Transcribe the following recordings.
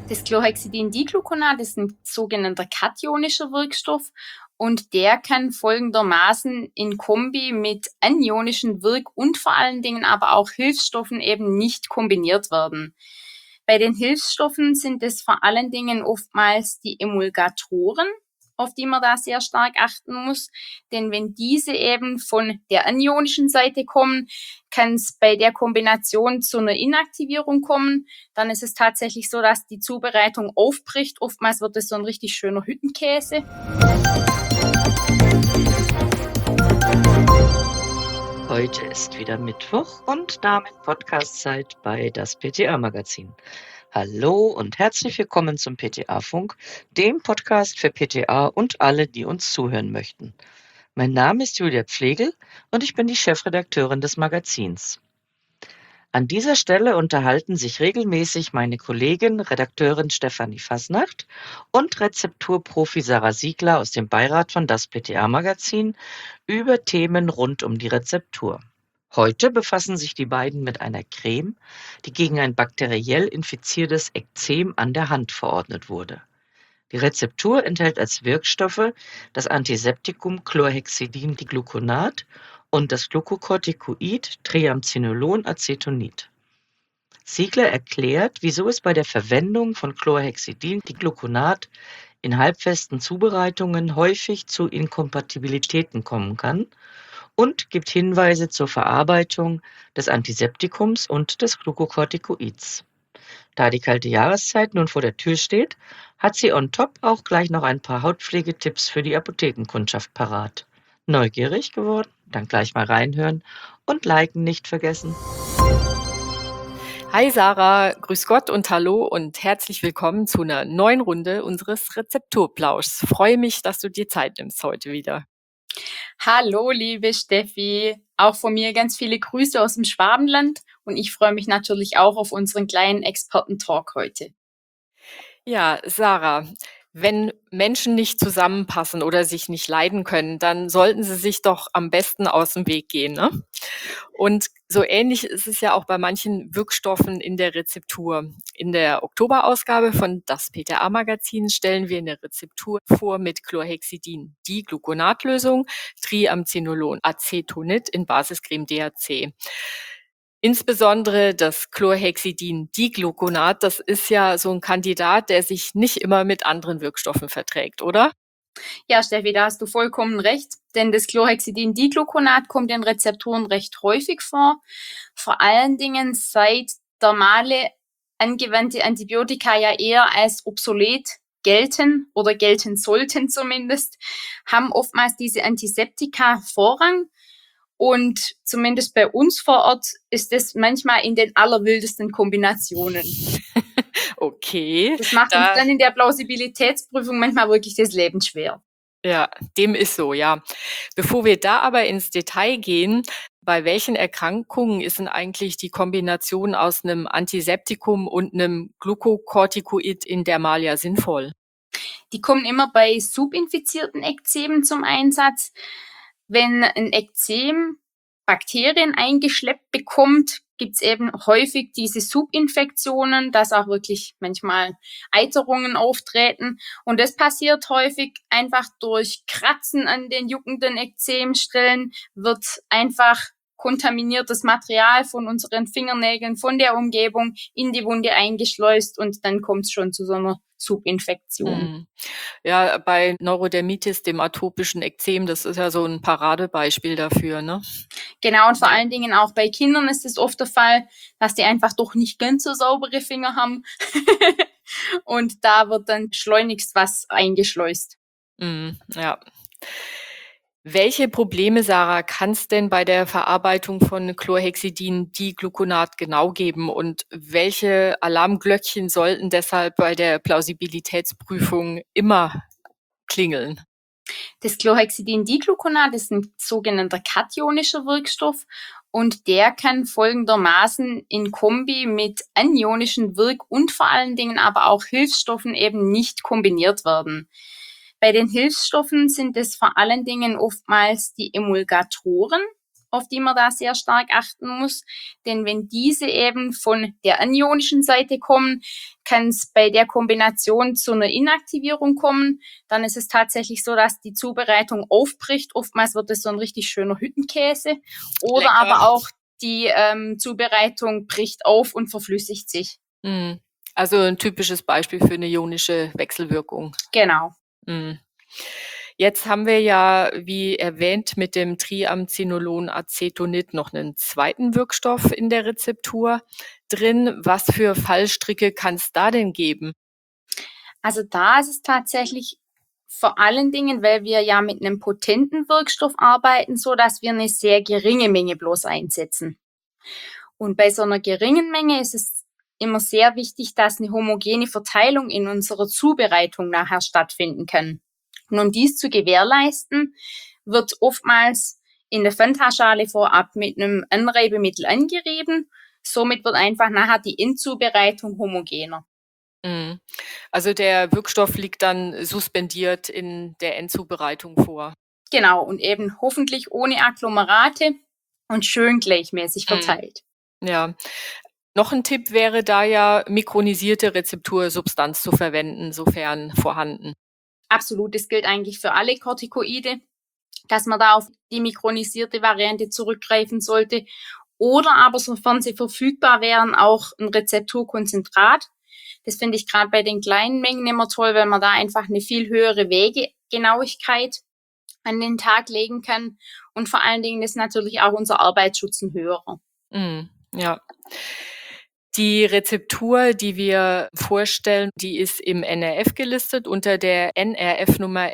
Das Chlorhexidin-Digluconat ist ein sogenannter kationischer Wirkstoff und der kann folgendermaßen in Kombi mit anionischen und vor allen Dingen aber auch Hilfsstoffen eben nicht kombiniert werden. Bei den Hilfsstoffen sind es vor allen Dingen oftmals die Emulgatoren, auf die man da sehr stark achten muss. Denn wenn diese eben von der anionischen Seite kommen, kann es bei der Kombination zu einer Inaktivierung kommen. Dann ist es tatsächlich so, dass die Zubereitung aufbricht. Oftmals wird es so ein richtig schöner Hüttenkäse. Heute ist wieder Mittwoch und damit Podcastzeit bei das PTA-Magazin. Hallo und herzlich willkommen zum PTA-Funk, dem Podcast für PTA und alle, die uns zuhören möchten. Mein Name ist Julia Pflegel und ich bin die Chefredakteurin des Magazins. An dieser Stelle unterhalten sich regelmäßig meine Kollegin, Redakteurin Stefanie Fasnacht und Rezepturprofi Sarah Siegler aus dem Beirat von das PTA-Magazin über Themen rund um die Rezeptur. Heute befassen sich die beiden mit einer Creme, die gegen ein bakteriell infiziertes Ekzem an der Hand verordnet wurde. Die Rezeptur enthält als Wirkstoffe das Antiseptikum Chlorhexidin-Digluconat und das Glucocorticoid Triamcinolon-Acetonid. Siegler erklärt, wieso es bei der Verwendung von Chlorhexidin-Digluconat in halbfesten Zubereitungen häufig zu Inkompatibilitäten kommen kann und gibt Hinweise zur Verarbeitung des Antiseptikums und des Glucocorticoids. Da die kalte Jahreszeit nun vor der Tür steht, hat sie on top auch gleich noch ein paar Hautpflegetipps für die Apothekenkundschaft parat. Neugierig geworden? Dann gleich mal reinhören und liken nicht vergessen. Hi Sarah, grüß Gott und hallo und herzlich willkommen zu einer neuen Runde unseres Rezepturplauschs. Freue mich, dass du dir Zeit nimmst heute wieder. Hallo, liebe Steffi. Auch von mir ganz viele Grüße aus dem Schwabenland und ich freue mich natürlich auch auf unseren kleinen Experten-Talk heute. Ja, Sarah, wenn Menschen nicht zusammenpassen oder sich nicht leiden können, dann sollten sie sich doch am besten aus dem Weg gehen, ne? Und so ähnlich ist es ja auch bei manchen Wirkstoffen in der Rezeptur. In der Oktoberausgabe von das PTA-Magazin stellen wir eine Rezeptur vor mit Chlorhexidin, die Gluconatlösung, Triamcinolon-Acetonid in Basiscreme DHC. Insbesondere das Chlorhexidin-Digluconat, das ist ja so ein Kandidat, der sich nicht immer mit anderen Wirkstoffen verträgt, oder? Ja, Steffi, da hast du vollkommen recht, denn das Chlorhexidin-Digluconat kommt in Rezepturen recht häufig vor. Vor allen Dingen seit dermale angewandte Antibiotika ja eher als obsolet gelten oder gelten sollten zumindest, haben oftmals diese Antiseptika Vorrang. Und zumindest bei uns vor Ort ist es manchmal in den allerwildesten Kombinationen. Okay. Das macht uns dann in der Plausibilitätsprüfung manchmal wirklich das Leben schwer. Ja, dem ist so, ja. Bevor wir da aber ins Detail gehen, bei welchen Erkrankungen ist denn eigentlich die Kombination aus einem Antiseptikum und einem Glucocorticoid in Dermalia sinnvoll? Die kommen immer bei subinfizierten Ekzemen zum Einsatz. Wenn ein Ekzem Bakterien eingeschleppt bekommt, gibt's eben häufig diese Subinfektionen, dass auch wirklich manchmal Eiterungen auftreten. Und das passiert häufig einfach durch Kratzen an den juckenden Ekzemstellen, wird einfach kontaminiertes Material von unseren Fingernägeln, von der Umgebung in die Wunde eingeschleust und dann kommt es schon zu so einer Subinfektion. Ja, bei Neurodermitis, dem atopischen Ekzem, das ist ja so ein Paradebeispiel dafür, ne? Genau, und vor allen Dingen auch bei Kindern ist es oft der Fall, dass die einfach doch nicht ganz so saubere Finger haben. Und da wird dann schleunigst was eingeschleust. Ja. Welche Probleme, Sarah, kann es denn bei der Verarbeitung von Chlorhexidin-Digluconat genau geben und welche Alarmglöckchen sollten deshalb bei der Plausibilitätsprüfung immer klingeln? Das Chlorhexidin-Digluconat ist ein sogenannter kationischer Wirkstoff und der kann folgendermaßen in Kombi mit anionischen und vor allen Dingen aber auch Hilfsstoffen eben nicht kombiniert werden. Bei den Hilfsstoffen sind es vor allen Dingen oftmals die Emulgatoren, auf die man da sehr stark achten muss. Denn wenn diese eben von der anionischen Seite kommen, kann es bei der Kombination zu einer Inaktivierung kommen. Dann ist es tatsächlich so, dass die Zubereitung aufbricht. Oftmals wird es so ein richtig schöner Hüttenkäse. Oder Lecker. aber auch die Zubereitung bricht auf und verflüssigt sich. Also ein typisches Beispiel für eine ionische Wechselwirkung. Genau. Jetzt haben wir ja, wie erwähnt, mit dem Triamcinolon-Acetonid noch einen zweiten Wirkstoff in der Rezeptur drin. Was für Fallstricke kann es da denn geben? Also da ist es tatsächlich vor allen Dingen, weil wir ja mit einem potenten Wirkstoff arbeiten, so dass wir eine sehr geringe Menge bloß einsetzen. Und bei so einer geringen Menge ist es immer sehr wichtig, dass eine homogene Verteilung in unserer Zubereitung nachher stattfinden kann. Und um dies zu gewährleisten, wird oftmals in der Fanta-Schale vorab mit einem Anreibemittel angerieben. Somit wird einfach nachher die Endzubereitung homogener. Also der Wirkstoff liegt dann suspendiert in der Endzubereitung vor. Genau, und eben hoffentlich ohne Agglomerate und schön gleichmäßig verteilt. Ja. Noch ein Tipp wäre da ja, mikronisierte Rezeptursubstanz zu verwenden, sofern vorhanden. Absolut, das gilt eigentlich für alle Corticoide, dass man da auf die mikronisierte Variante zurückgreifen sollte. Oder aber, sofern sie verfügbar wären, auch ein Rezepturkonzentrat. Das finde ich gerade bei den kleinen Mengen immer toll, weil man da einfach eine viel höhere Wegegenauigkeit an den Tag legen kann. Und vor allen Dingen ist natürlich auch unser Arbeitsschutz ein höherer. Ja. Die Rezeptur, die wir vorstellen, die ist im NRF gelistet unter der NRF-Nummer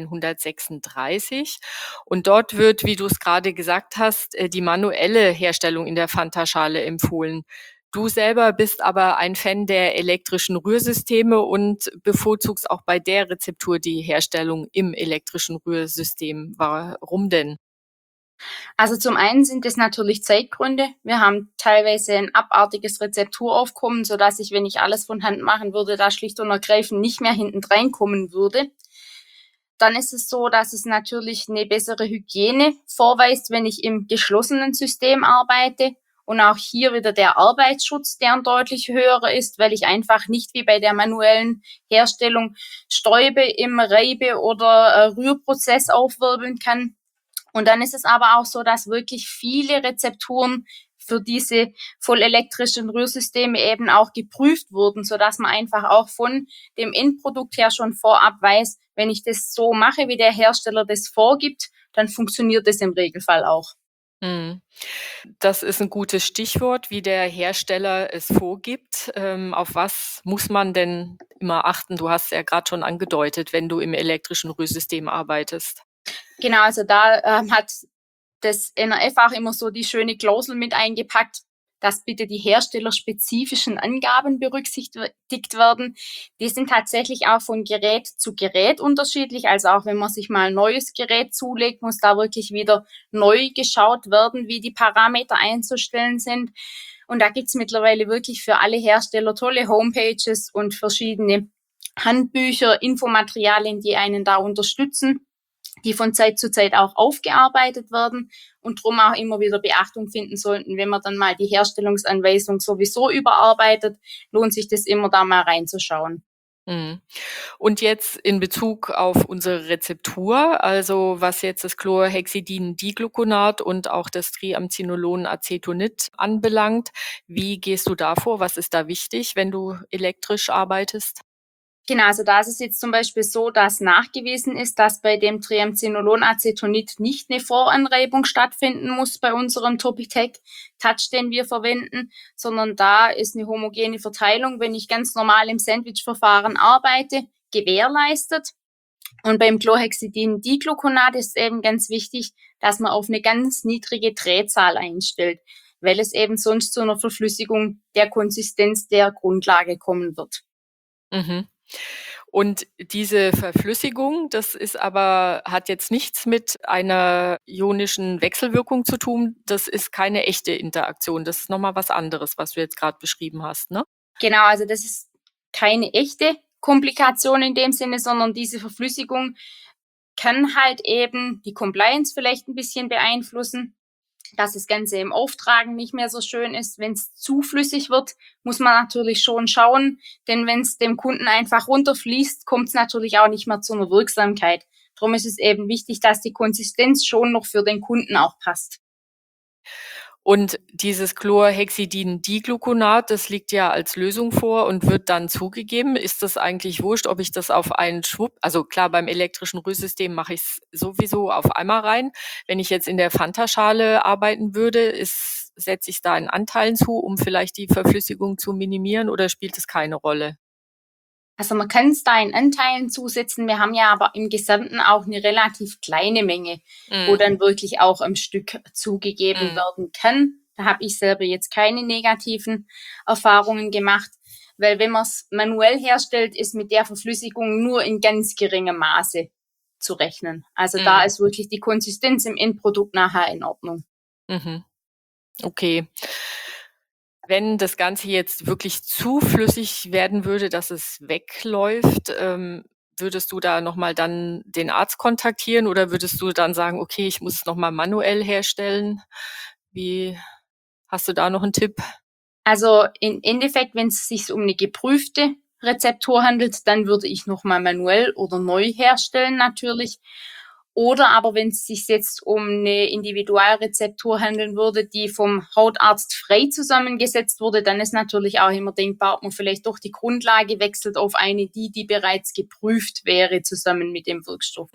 11136. Und dort wird, wie du es gerade gesagt hast, die manuelle Herstellung in der Fanta-Schale empfohlen. Du selber bist aber ein Fan der elektrischen Rührsysteme und bevorzugst auch bei der Rezeptur die Herstellung im elektrischen Rührsystem. Warum denn? Also zum einen sind es natürlich Zeitgründe. Wir haben teilweise ein abartiges Rezepturaufkommen, sodass ich, wenn ich alles von Hand machen würde, da schlicht und ergreifend nicht mehr hinten reinkommen würde. Dann ist es so, dass es natürlich eine bessere Hygiene vorweist, wenn ich im geschlossenen System arbeite. Und auch hier wieder der Arbeitsschutz, der ein deutlich höherer ist, weil ich einfach nicht wie bei der manuellen Herstellung Stäube im Reibe- oder Rührprozess aufwirbeln kann. Und dann ist es aber auch so, dass wirklich viele Rezepturen für diese vollelektrischen Rührsysteme eben auch geprüft wurden, sodass man einfach auch von dem Endprodukt her schon vorab weiß, wenn ich das so mache, wie der Hersteller das vorgibt, dann funktioniert das im Regelfall auch. Das ist ein gutes Stichwort, wie der Hersteller es vorgibt. Auf was muss man denn immer achten? Du hast ja gerade schon angedeutet, wenn du im elektrischen Rührsystem arbeitest. Genau, also da hat das NRF auch immer so die schöne Klausel mit eingepackt, dass bitte die herstellerspezifischen Angaben berücksichtigt werden. Die sind tatsächlich auch von Gerät zu Gerät unterschiedlich. Also auch wenn man sich mal ein neues Gerät zulegt, muss da wirklich wieder neu geschaut werden, wie die Parameter einzustellen sind. Und da gibt's mittlerweile wirklich für alle Hersteller tolle Homepages und verschiedene Handbücher, Infomaterialien, die einen da unterstützen, die von Zeit zu Zeit auch aufgearbeitet werden und drum auch immer wieder Beachtung finden sollten. Wenn man dann mal die Herstellungsanweisung sowieso überarbeitet, lohnt sich das immer, da mal reinzuschauen. Und jetzt in Bezug auf unsere Rezeptur, also was jetzt das Chlorhexidin-Digluconat und auch das Triamcinolon-Acetonid anbelangt, wie gehst du da vor? Was ist da wichtig, wenn du elektrisch arbeitest? Genau, also da ist es jetzt zum Beispiel so, dass nachgewiesen ist, dass bei dem Triamcinolon-Acetonid nicht eine Voranreibung stattfinden muss bei unserem Topitec Touch, den wir verwenden, sondern da ist eine homogene Verteilung, wenn ich ganz normal im Sandwich-Verfahren arbeite, gewährleistet. Und beim Chlorhexidin-Digluconat ist eben ganz wichtig, dass man auf eine ganz niedrige Drehzahl einstellt, weil es eben sonst zu einer Verflüssigung der Konsistenz der Grundlage kommen wird. Und diese Verflüssigung, das ist aber, hat jetzt nichts mit einer ionischen Wechselwirkung zu tun. Das ist keine echte Interaktion. Das ist nochmal was anderes, was du jetzt gerade beschrieben hast, ne? Genau, also das ist keine echte Komplikation in dem Sinne, sondern diese Verflüssigung kann halt eben die Compliance vielleicht ein bisschen beeinflussen. dass das Ganze im Auftragen nicht mehr so schön ist. Wenn es zu flüssig wird, muss man natürlich schon schauen, denn wenn es dem Kunden einfach runterfließt, kommt es natürlich auch nicht mehr zu einer Wirksamkeit. Darum ist es eben wichtig, dass die Konsistenz schon noch für den Kunden auch passt. Und dieses Chlorhexidin-Digluconat, das liegt ja als Lösung vor und wird dann zugegeben. Ist das eigentlich wurscht, ob ich das auf einen Schwupp, also klar, beim elektrischen Rührsystem mache ich es sowieso auf einmal rein. Wenn ich jetzt in der Fanta-Schale arbeiten würde, setze ich da einen Anteilen zu, um vielleicht die Verflüssigung zu minimieren, oder spielt es keine Rolle? Also man kann es da in Anteilen zusetzen. Wir haben ja aber im Gesamten auch eine relativ kleine Menge, wo dann wirklich auch am Stück zugegeben werden kann. Da habe ich selber jetzt keine negativen Erfahrungen gemacht, weil wenn man es manuell herstellt, ist mit der Verflüssigung nur in ganz geringem Maße zu rechnen. Also da ist wirklich die Konsistenz im Endprodukt nachher in Ordnung. Mhm. Okay. Wenn das Ganze jetzt wirklich zu flüssig werden würde, dass es wegläuft, würdest du da nochmal dann den Arzt kontaktieren oder würdest du dann sagen, okay, ich muss es nochmal manuell herstellen? Hast du da noch einen Tipp? Also im Endeffekt, wenn es sich um eine geprüfte Rezeptur handelt, dann würde ich nochmal manuell oder neu herstellen natürlich. Oder aber wenn es sich jetzt um eine Individualrezeptur handeln würde, die vom Hautarzt frei zusammengesetzt wurde, dann ist natürlich auch immer denkbar, ob man vielleicht doch die Grundlage wechselt auf eine, die bereits geprüft wäre, zusammen mit dem Wirkstoff.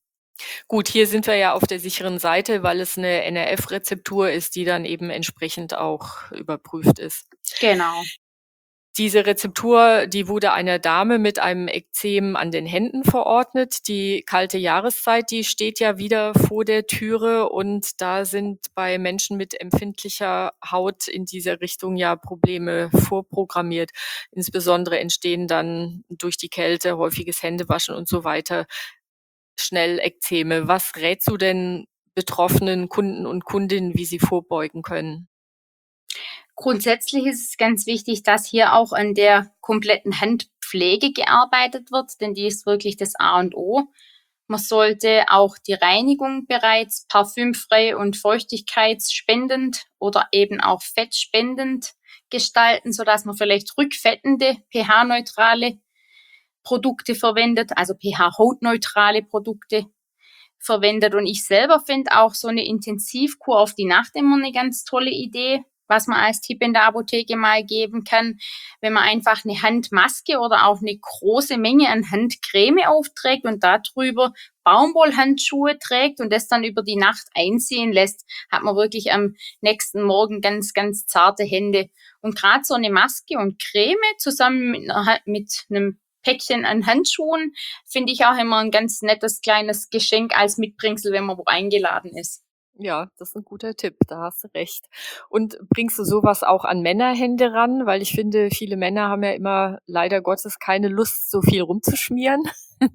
Gut, hier sind wir ja auf der sicheren Seite, weil es eine NRF-Rezeptur ist, die dann eben entsprechend auch überprüft ist. Genau. Diese Rezeptur, die wurde einer Dame mit einem Ekzem an den Händen verordnet. Die kalte Jahreszeit, die steht ja wieder vor der Türe und da sind bei Menschen mit empfindlicher Haut in dieser Richtung ja Probleme vorprogrammiert. Insbesondere entstehen dann durch die Kälte, häufiges Händewaschen und so weiter schnell Ekzeme. Was rätst du denn betroffenen Kunden und Kundinnen, wie sie vorbeugen können? Grundsätzlich ist es ganz wichtig, dass hier auch an der kompletten Handpflege gearbeitet wird, denn die ist wirklich das A und O. Man sollte auch die Reinigung bereits parfümfrei und feuchtigkeitsspendend oder eben auch fettspendend gestalten, sodass man vielleicht rückfettende, pH-neutrale Produkte verwendet, also pH-hautneutrale Produkte verwendet. Und ich selber finde auch so eine Intensivkur auf die Nacht immer eine ganz tolle Idee, was man als Tipp in der Apotheke mal geben kann, wenn man einfach eine Handmaske oder auch eine große Menge an Handcreme aufträgt und darüber Baumwollhandschuhe trägt und das dann über die Nacht einziehen lässt, hat man wirklich am nächsten Morgen ganz, ganz zarte Hände. Und gerade so eine Maske und Creme zusammen mit einem Päckchen an Handschuhen finde ich auch immer ein ganz nettes kleines Geschenk als Mitbringsel, wenn man wo eingeladen ist. Ja, das ist ein guter Tipp, da hast du recht. Und bringst du sowas auch an Männerhände ran? Weil ich finde, viele Männer haben ja immer leider Gottes keine Lust, so viel rumzuschmieren.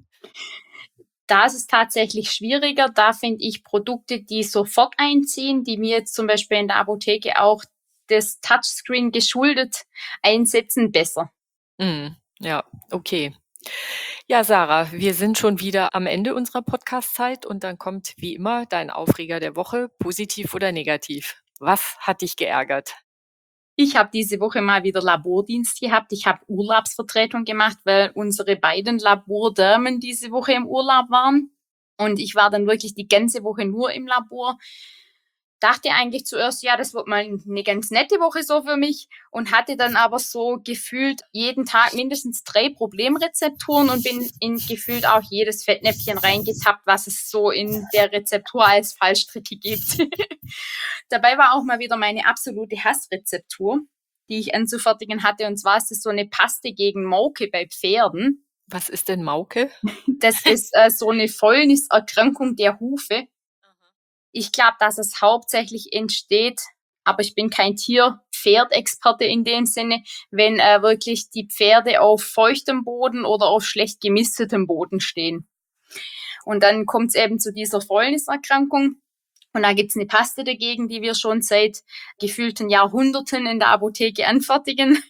Da ist es tatsächlich schwieriger. Da finde ich Produkte, die sofort einziehen, die mir jetzt zum Beispiel in der Apotheke auch das Touchscreen geschuldet einsetzen, besser. Ja, okay. Ja, Sarah, wir sind schon wieder am Ende unserer Podcast-Zeit und dann kommt wie immer dein Aufreger der Woche, positiv oder negativ. Was hat dich geärgert? Ich habe diese Woche mal wieder Labordienst gehabt. Ich habe Urlaubsvertretung gemacht, weil unsere beiden Labordamen diese Woche im Urlaub waren. Und ich war dann wirklich die ganze Woche nur im Labor. Dachte eigentlich zuerst, ja, das wird mal eine ganz nette Woche so für mich und hatte dann aber so gefühlt jeden Tag mindestens 3 Problemrezepturen und bin in gefühlt auch jedes Fettnäpfchen reingetappt, was es so in der Rezeptur als Fallstricke gibt. Dabei war auch mal wieder meine absolute Hassrezeptur, die ich anzufertigen hatte, und zwar ist es so eine Paste gegen Mauke bei Pferden. Was ist denn Mauke? Das ist so eine Fäulniserkrankung der Hufe. Ich glaube, dass es hauptsächlich entsteht, aber ich bin kein Tier-Pferd-Experte in dem Sinne, wenn wirklich die Pferde auf feuchtem Boden oder auf schlecht gemistetem Boden stehen. Und dann kommt es eben zu dieser Fäulniserkrankung. Und da gibt's eine Paste dagegen, die wir schon seit gefühlten Jahrhunderten in der Apotheke anfertigen.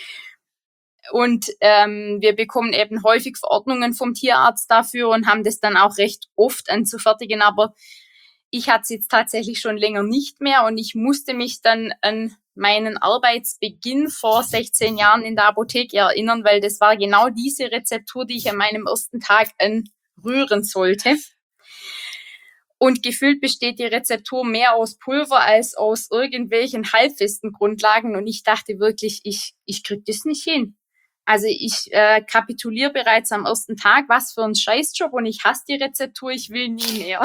Und wir bekommen eben häufig Verordnungen vom Tierarzt dafür und haben das dann auch recht oft anzufertigen. Aber Ich hatte es jetzt tatsächlich schon länger nicht mehr und ich musste mich dann an meinen Arbeitsbeginn vor 16 Jahren in der Apotheke erinnern, weil das war genau diese Rezeptur, die ich an meinem ersten Tag anrühren sollte. Und gefühlt besteht die Rezeptur mehr aus Pulver als aus irgendwelchen halbfesten Grundlagen. Und ich dachte wirklich, ich krieg das nicht hin. Also ich kapituliere bereits am ersten Tag. Was für ein Scheißjob. Und ich hasse die Rezeptur. Ich will nie mehr.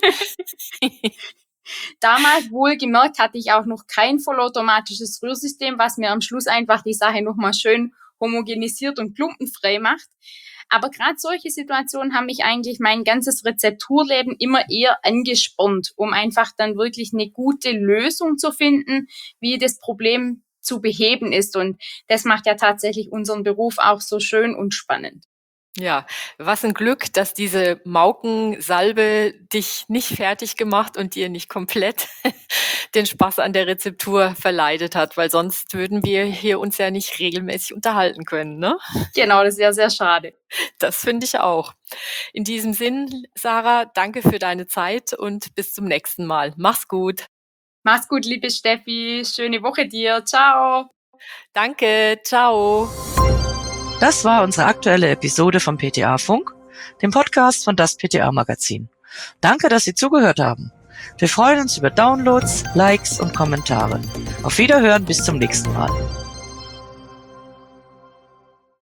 Damals wohlgemerkt hatte ich auch noch kein vollautomatisches Rührsystem, was mir am Schluss einfach die Sache nochmal schön homogenisiert und klumpenfrei macht. Aber gerade solche Situationen haben mich eigentlich mein ganzes Rezepturleben immer eher angespornt, um einfach dann wirklich eine gute Lösung zu finden, wie das Problem zu beheben ist. Und das macht ja tatsächlich unseren Beruf auch so schön und spannend. Ja, was ein Glück, dass diese Maukensalbe dich nicht fertig gemacht und dir nicht komplett den Spaß an der Rezeptur verleidet hat, weil sonst würden wir hier uns ja nicht regelmäßig unterhalten können, ne? Genau, das ist ja sehr schade. Das finde ich auch. In diesem Sinn, Sarah, danke für deine Zeit und bis zum nächsten Mal. Mach's gut. Mach's gut, liebe Steffi. Schöne Woche dir. Ciao. Danke. Ciao. Das war unsere aktuelle Episode vom PTA Funk, dem Podcast von das PTA Magazin. Danke, dass Sie zugehört haben. Wir freuen uns über Downloads, Likes und Kommentare. Auf Wiederhören, bis zum nächsten Mal.